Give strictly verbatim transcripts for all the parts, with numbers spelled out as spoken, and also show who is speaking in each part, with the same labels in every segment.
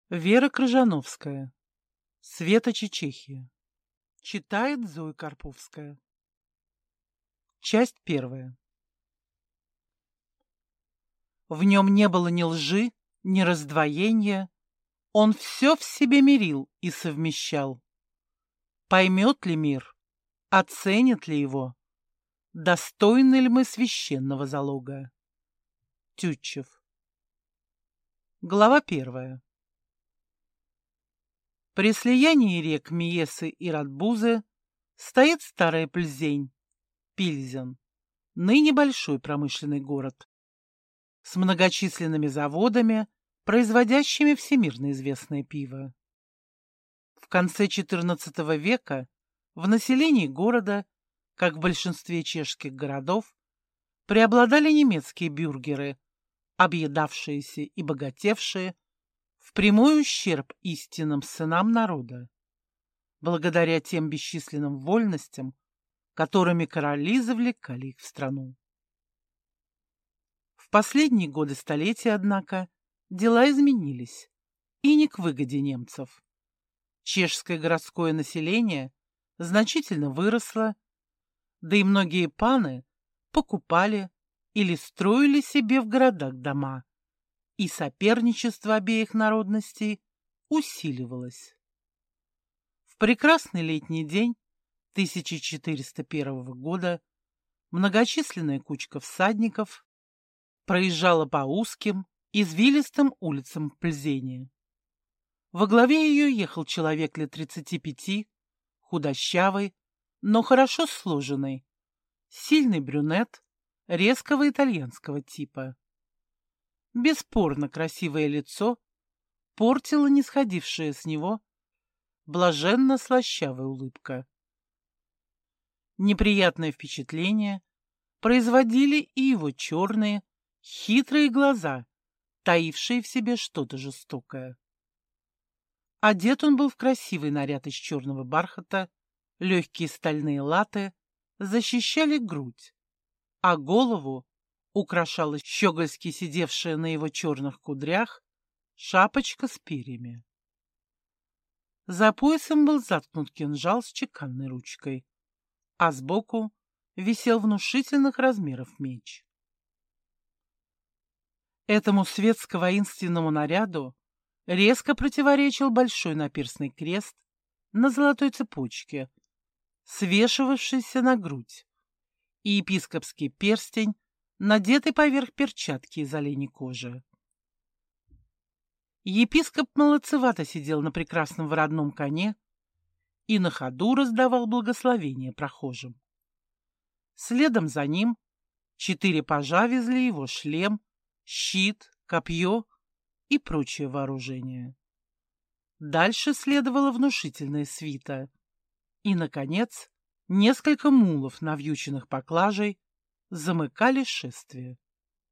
Speaker 1: Вера Крыжановская. Светочи, Чехия. Читает Зоя Карповская. Часть первая. В нем не было ни лжи, ни раздвоения. Он все в себе мирил и совмещал. Поймет ли мир, оценит ли его, достойны ли мы священного залога? Тютчев. Глава первая. При слиянии рек Миесы и Радбузы стоит старая Пльзень, Пильзен, ныне большой промышленный город, с многочисленными заводами, производящими всемирно известное пиво. В конце четырнадцатого века в населении города, как в большинстве чешских городов, преобладали немецкие бюргеры, объедавшиеся и богатевшие, в прямой ущерб истинным сынам народа, благодаря тем бесчисленным вольностям, которыми короли завлекали их в страну. В последние годы столетия, однако, дела изменились, и не к выгоде немцев. Чешское городское население значительно выросло, да и многие паны покупали или строили себе в городах дома, и соперничество обеих народностей усиливалось. В прекрасный летний день тысяча четыреста первого года многочисленная кучка всадников проезжала по узким, извилистым улицам Пльзени. Во главе ее ехал человек лет тридцати пяти, худощавый, но хорошо сложенный, сильный брюнет резкого итальянского типа. Бесспорно красивое лицо портило нисходившая с него блаженно-слащавая улыбка. Неприятное впечатление производили и его черные, хитрые глаза, таившие в себе что-то жестокое. Одет он был в красивый наряд из черного бархата, легкие стальные латы защищали грудь, а голову украшала щегольски сидевшая на его черных кудрях шапочка с перьями. За поясом был заткнут кинжал с чеканной ручкой, а сбоку висел внушительных размеров меч. Этому светско-воинственному наряду резко противоречил большой наперстный крест на золотой цепочке, свешивавшийся на грудь, и епископский перстень, надетый поверх перчатки из оленей кожи. Епископ молодцевато сидел на прекрасном воротном коне и на ходу раздавал благословения прохожим. Следом за ним четыре пажа везли его шлем, щит, копье и прочее вооружение. Дальше следовала внушительная свита. И, наконец, несколько мулов, навьюченных поклажей, замыкали шествие.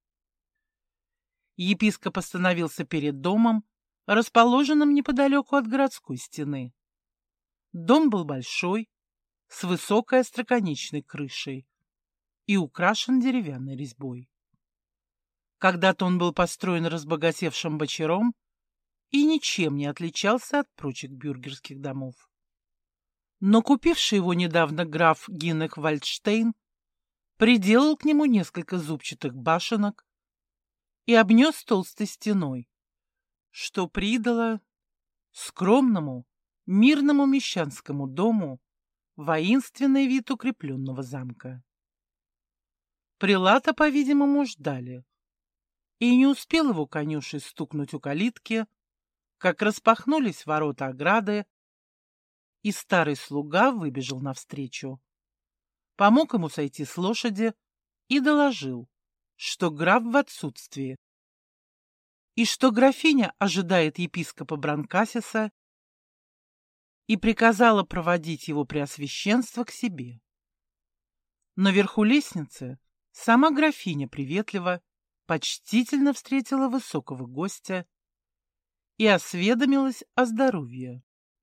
Speaker 1: Епископ остановился перед домом, расположенным неподалеку от городской стены. Дом был большой, с высокой остроконечной крышей и украшен деревянной резьбой. Когда-то он был построен разбогатевшим бочаром и ничем не отличался от прочих бюргерских домов. Но купивший его недавно граф Гиннех Вальдштейн приделал к нему несколько зубчатых башенок и обнес толстой стеной, что придало скромному, мирному мещанскому дому воинственный вид укрепленного замка. Прилата, по-видимому, ждали, и не успел его конюший стукнуть у калитки, как распахнулись ворота ограды, и старый слуга выбежал навстречу, помог ему сойти с лошади и доложил, что граф в отсутствии, и что графиня ожидает епископа Бранкасиса, и приказала проводить его преосвященство к себе. Наверху лестницы сама графиня приветливо, почтительно встретила высокого гостя и осведомилась о здоровье.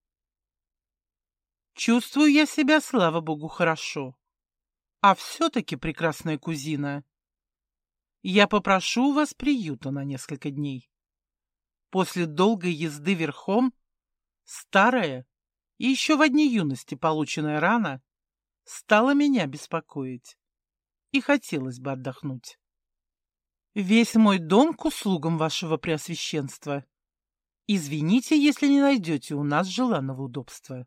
Speaker 1: «Чувствую я себя, слава богу, хорошо. А все-таки, прекрасная кузина, я попрошу у вас приюта на несколько дней. После долгой езды верхом старая и еще в одни юности полученная рана стала меня беспокоить, и хотелось бы отдохнуть. Весь мой дом к услугам вашего преосвященства. Извините, если не найдете у нас желанного удобства.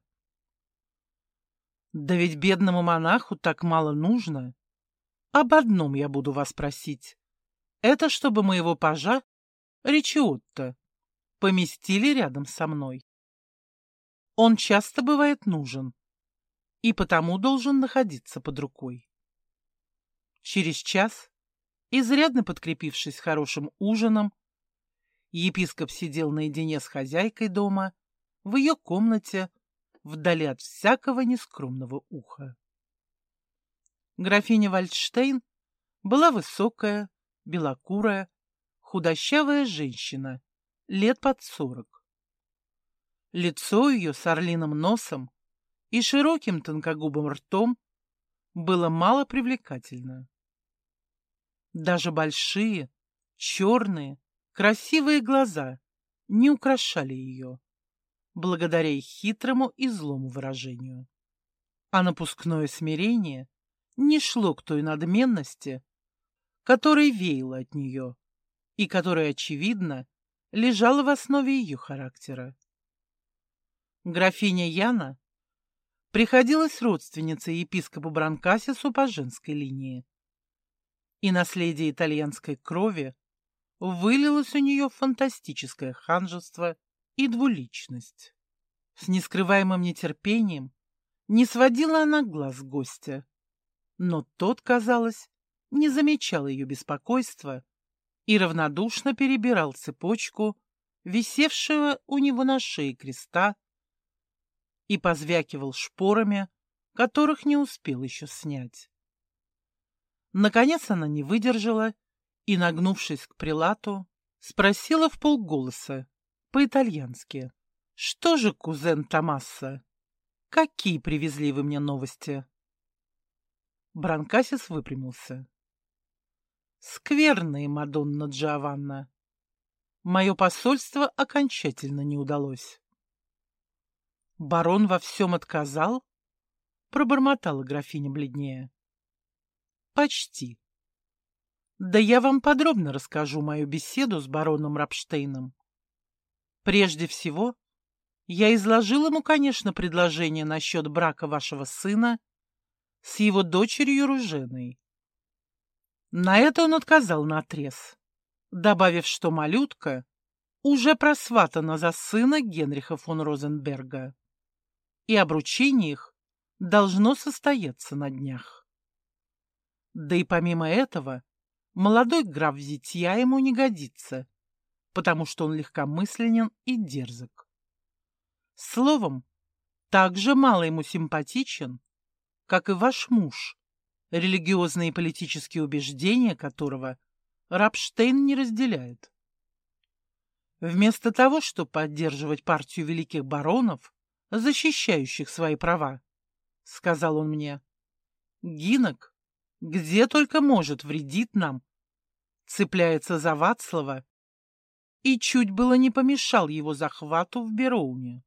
Speaker 1: Да ведь бедному монаху так мало нужно. Об одном я буду вас просить. Это чтобы моего пажа, Ричиотто, поместили рядом со мной. Он часто бывает нужен, и потому должен находиться под рукой. Через час, изрядно подкрепившись хорошим ужином, епископ сидел наедине с хозяйкой дома в ее комнате, вдали от всякого нескромного уха. Графиня Вальдштейн была высокая, белокурая, худощавая женщина, лет под сорок. Лицо ее с орлиным носом и широким тонкогубым ртом было мало привлекательно. Даже большие, черные, красивые глаза не украшали ее, благодаря их хитрому и злому выражению. А напускное смирение не шло к той надменности, которая веяла от нее и которая, очевидно, лежала в основе ее характера. Графиня Яна приходилась родственницей епископу Бранкасису по женской линии, и наследие итальянской крови вылилось у нее в фантастическое ханжество и двуличность. С нескрываемым нетерпением не сводила она глаз гостя, но тот, казалось, не замечал ее беспокойства и равнодушно перебирал цепочку, висевшего у него на шее креста, и позвякивал шпорами, которых не успел еще снять. Наконец она не выдержала и, нагнувшись к прелату, спросила вполголоса, по-итальянски: «Что же, кузен Томмасо, какие привезли вы мне новости?» Бранкасис выпрямился. «Скверные, мадонна Джованна. Мое посольство окончательно не удалось». «Барон во всем отказал?» — пробормотала графиня бледнее. «Почти. Да я вам подробно расскажу мою беседу с бароном Рапштейном. Прежде всего, я изложил ему, конечно, предложение насчет брака вашего сына с его дочерью Руженой. На это он отказал наотрез, добавив, что малютка уже просватана за сына Генриха фон Розенберга, и обручение их должно состояться на днях. Да и помимо этого, молодой граф зятья ему не годится, потому что он легкомысленен и дерзок. Словом, так же мало ему симпатичен, как и ваш муж, религиозные и политические убеждения которого Рапштейн не разделяет. Вместо того, чтобы поддерживать партию великих баронов, защищающих свои права, — сказал он мне, — Гинок, где только может, вредит нам, цепляется за Вацлава и чуть было не помешал его захвату в Бероуне.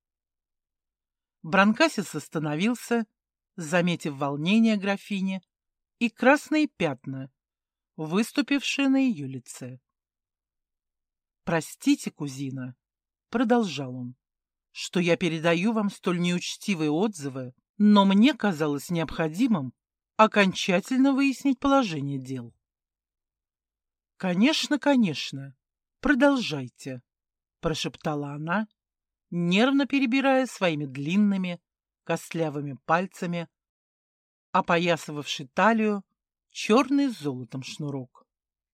Speaker 1: Бранкасис остановился, заметив волнение графини и красные пятна, выступившие на ее лице. «Простите, кузина», — продолжал он, — «что я передаю вам столь неучтивые отзывы, но мне казалось необходимым окончательно выяснить положение дел». «Конечно, конечно, продолжайте», — прошептала она, нервно перебирая своими длинными, костлявыми пальцами, опоясывавший талию черный с золотом шнурок.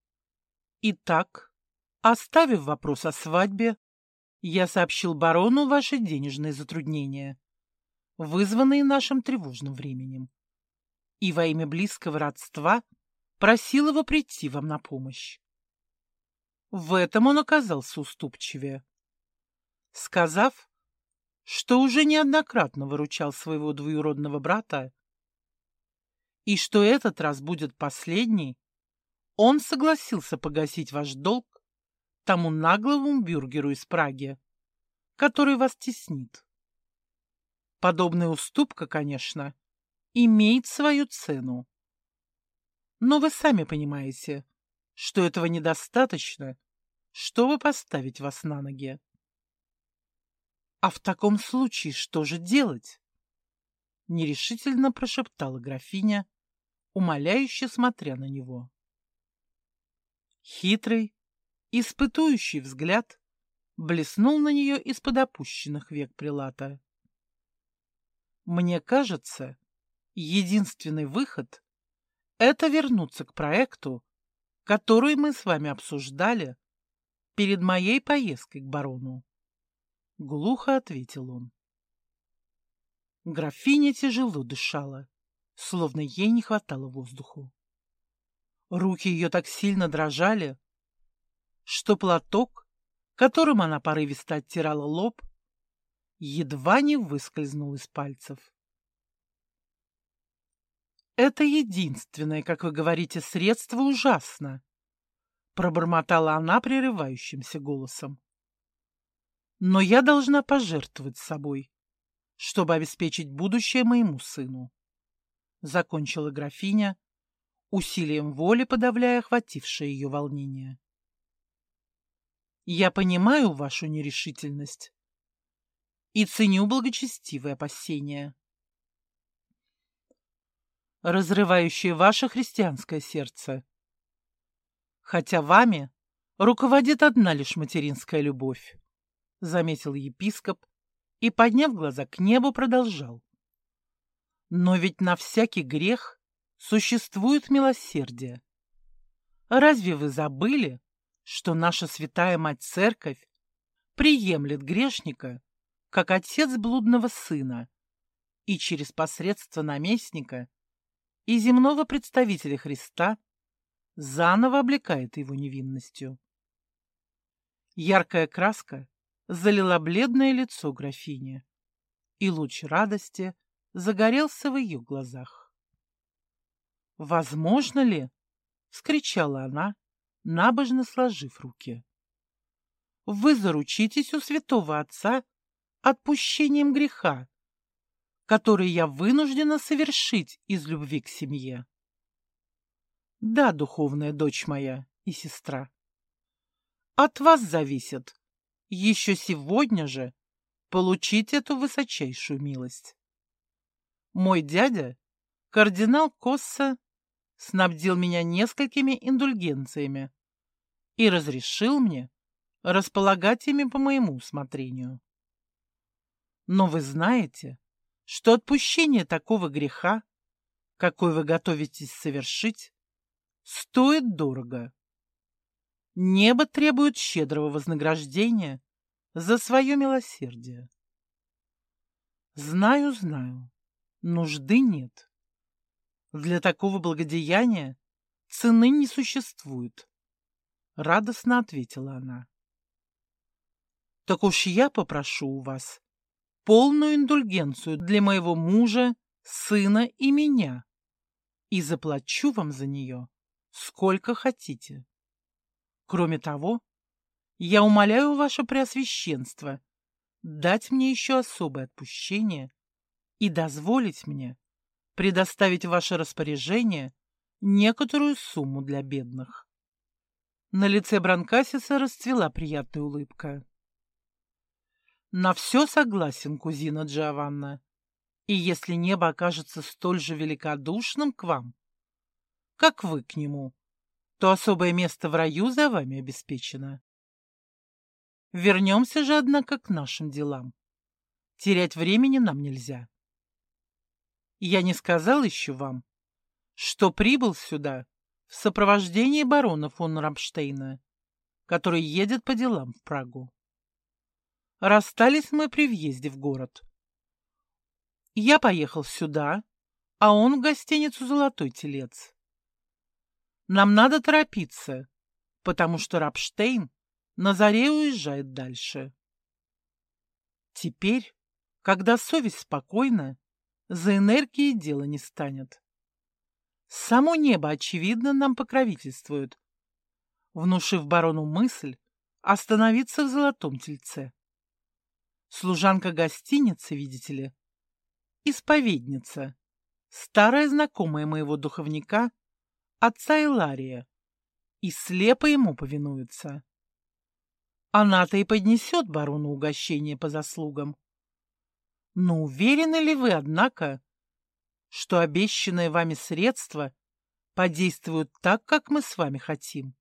Speaker 1: «Итак, оставив вопрос о свадьбе, я сообщил барону ваши денежные затруднения, вызванные нашим тревожным временем, и во имя близкого родства просил его прийти вам на помощь. В этом он оказался уступчивее, сказав, что уже неоднократно выручал своего двоюродного брата, и что этот раз будет последний, он согласился погасить ваш долг тому наглому бюргеру из Праги, который вас теснит. Подобная уступка, конечно, имеет свою цену. Но вы сами понимаете, что этого недостаточно, чтобы поставить вас на ноги. А в таком случае что же делать? Нерешительно прошептала графиня, умоляюще смотря на него. Хитрый, испытующий взгляд блеснул на нее из-под опущенных век прилата. Мне кажется, единственный выход — это вернуться к проекту, который мы с вами обсуждали перед моей поездкой к барону. Глухо ответил он. Графиня тяжело дышала, словно ей не хватало воздуху. Руки ее так сильно дрожали, что платок, которым она порывисто оттирала лоб, едва не выскользнул из пальцев. «Это единственное, как вы говорите, средство ужасно», — пробормотала она прерывающимся голосом. «Но я должна пожертвовать собой, чтобы обеспечить будущее моему сыну», — закончила графиня, усилием воли подавляя охватившее ее волнение. «Я понимаю вашу нерешительность и ценю благочестивые опасения, разрывающие ваше христианское сердце. Хотя вами руководит одна лишь материнская любовь», — заметил епископ и, подняв глаза к небу, продолжал. «Но ведь на всякий грех существует милосердие. Разве вы забыли, что наша святая Мать-Церковь приемлет грешника как отец блудного сына и через посредство наместника и земного представителя Христа заново облекает его невинностью?» Яркая краска залила бледное лицо графини, и луч радости загорелся в ее глазах. «Возможно ли, — вскричала она, набожно сложив руки, — вы заручитесь у святого отца отпущением греха, который я вынуждена совершить из любви к семье? Да, духовная дочь моя и сестра, от вас зависит еще сегодня же получить эту высочайшую милость. Мой дядя, кардинал Косса, снабдил меня несколькими индульгенциями и разрешил мне располагать ими по моему усмотрению. Но вы знаете, что отпущение такого греха, какой вы готовитесь совершить, стоит дорого. Небо требует щедрого вознаграждения за свое милосердие. Знаю, знаю, нужды нет. Для такого благодеяния цены не существует, — радостно ответила она. Так уж я попрошу у вас полную индульгенцию для моего мужа, сына и меня, и заплачу вам за нее сколько хотите. Кроме того, я умоляю ваше преосвященство дать мне еще особое отпущение и дозволить мне предоставить в ваше распоряжение некоторую сумму для бедных. На лице Бранкасиса расцвела приятная улыбка. На все согласен, кузина Джованна, и если небо окажется столь же великодушным к вам, как вы к нему, то особое место в раю за вами обеспечено. Вернемся же, однако, к нашим делам. Терять времени нам нельзя. Я не сказал еще вам, что прибыл сюда в сопровождении барона фон Рамштейна, который едет по делам в Прагу. Расстались мы при въезде в город. Я поехал сюда, а он в гостиницу «Золотой телец». Нам надо торопиться, потому что Рамштейн на заре уезжает дальше. Теперь, когда совесть спокойна, за энергией дело не станет. Само небо, очевидно, нам покровительствует, внушив барону мысль остановиться в Золотом Тельце. Служанка гостиницы, видите ли, исповедница, старая знакомая моего духовника, отца Илария, и слепо ему повинуется. Она-то и поднесет барону угощение по заслугам. Но уверены ли вы, однако, что обещанные вами средства подействуют так, как мы с вами хотим?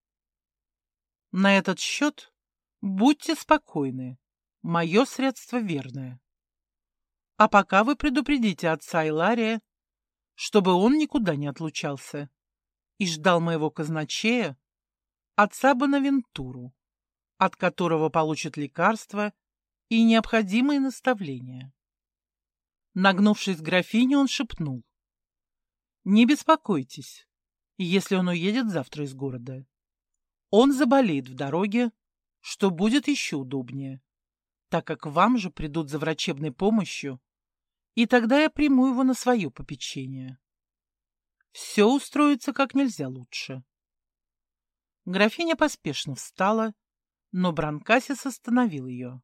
Speaker 1: На этот счет будьте спокойны, мое средство верное. А пока вы предупредите отца Илария, чтобы он никуда не отлучался и ждал моего казначея, отца Бонавентуру, от которого получит лекарства и необходимые наставления. Нагнувшись к графине, он шепнул: «Не беспокойтесь, если он уедет завтра из города. Он заболеет в дороге, что будет еще удобнее, так как вам же придут за врачебной помощью, и тогда я приму его на свое попечение. Все устроится как нельзя лучше». Графиня поспешно встала, но Бранкасис остановил ее.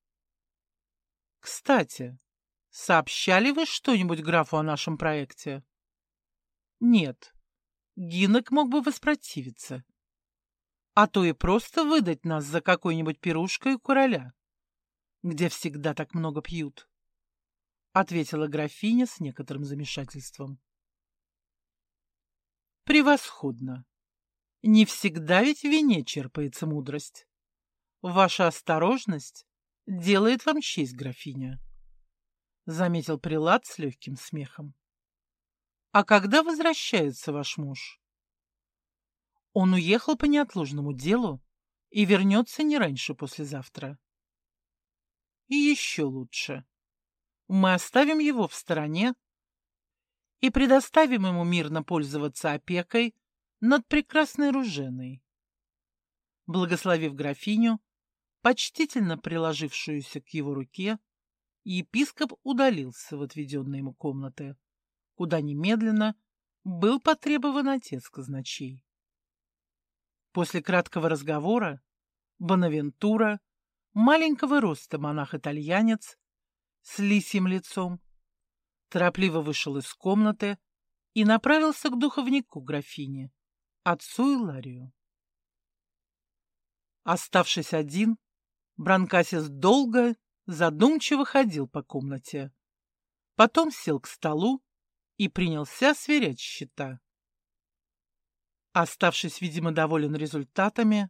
Speaker 1: «Кстати, сообщали вы что-нибудь графу о нашем проекте?» «Нет, Гинок мог бы воспротивиться, а то и просто выдать нас за какой-нибудь пирушкой у короля, где всегда так много пьют», — ответила графиня с некоторым замешательством. «Превосходно! Не всегда ведь в вине черпается мудрость. Ваша осторожность делает вам честь, графиня», — заметил прелат с легким смехом. «А когда возвращается ваш муж?» «Он уехал по неотложному делу и вернется не раньше послезавтра». «И еще лучше. Мы оставим его в стороне и предоставим ему мирно пользоваться опекой над прекрасной Руженой». Благословив графиню, почтительно приложившуюся к его руке, епископ удалился в отведенные ему комнаты, куда немедленно был потребован отец казначей. После краткого разговора Бонавентура, маленького роста монах-итальянец с лисьим лицом, торопливо вышел из комнаты и направился к духовнику графини, отцу Иларию. Оставшись один, Бранкасис долго, задумчиво ходил по комнате, потом сел к столу и принялся сверять счета. Оставшись, видимо, доволен результатами,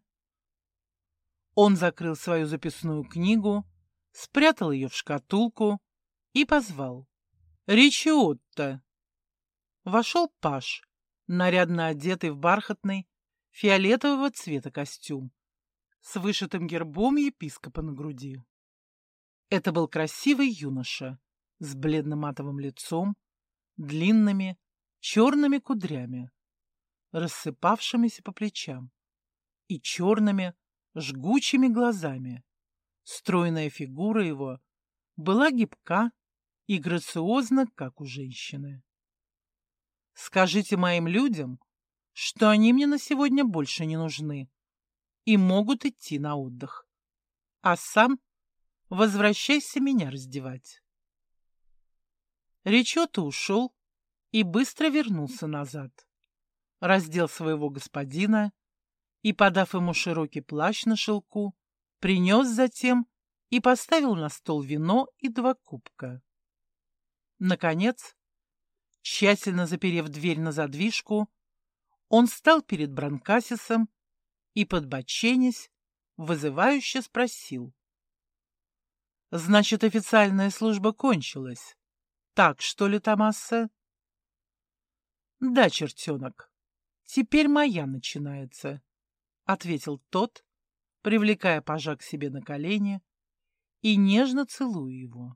Speaker 1: он закрыл свою записную книгу, спрятал ее в шкатулку и позвал: «Ричиотто!» Вошел паж, нарядно одетый в бархатный фиолетового цвета костюм с вышитым гербом епископа на груди. Это был красивый юноша с бледно-матовым лицом, длинными черными кудрями, рассыпавшимися по плечам, и черными жгучими глазами. Стройная фигура его была гибка и грациозна, как у женщины. «Скажите моим людям, что они мне на сегодня больше не нужны и могут идти на отдых, а сам возвращайся меня раздевать». Ричиотто ушел и быстро вернулся назад, раздел своего господина и, подав ему широкий плащ на шелку, принес затем и поставил на стол вино и два кубка. Наконец, тщательно заперев дверь на задвижку, он стал перед Бранкасисом и, подбоченясь, вызывающе спросил: «Значит, официальная служба кончилась? Так, что ли, Томмассо?» «Да, чертенок, теперь моя начинается», — ответил тот, привлекая пажа к себе на колени и нежно целуя его.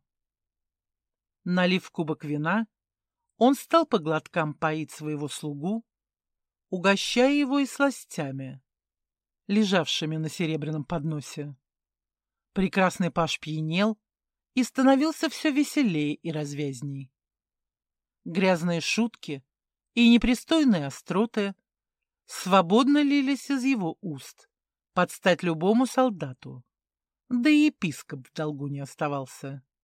Speaker 1: Налив кубок вина, он стал по глоткам поить своего слугу, угощая его и сластями, лежавшими на серебряном подносе. Прекрасный паж пьянел и становился все веселее и развязней. Грязные шутки и непристойные остроты свободно лились из его уст, под стать любому солдату. Да и епископ в долгу не оставался.